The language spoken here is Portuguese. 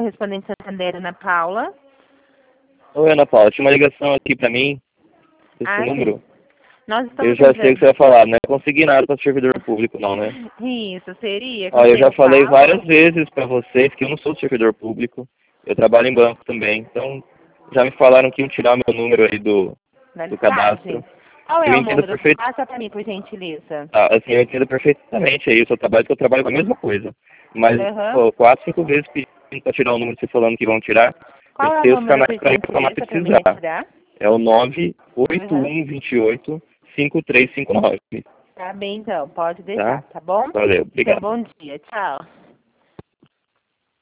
correspondente Santander, Ana Paula. Oi, Ana Paula, tinha uma ligação aqui pra mim, esse número. Sim. Nós estamos Eu já sei o que você vai falar, não é conseguir nada para servidor público não, né? Isso, seria. Ó, eu já falei várias vezes para vocês que eu não sou servidor público, eu trabalho em banco também, então já me falaram que iam tirar meu número aí do cadastro. Qual é Eu o entendo número? Passa para mim, por gentileza. assim, eu entendo perfeitamente aí o seu trabalho, que eu trabalho com a mesma coisa. Mas, pô, 4, 5 vezes pedindo para tirar o número, você falando que vão tirar, Qual eu é o tenho os número, canais por para gentileza, para me precisar. retirar? É o 98128-5359. Tá bem, então. Pode deixar, tá bom? Valeu, obrigado. Então, bom dia. Tchau.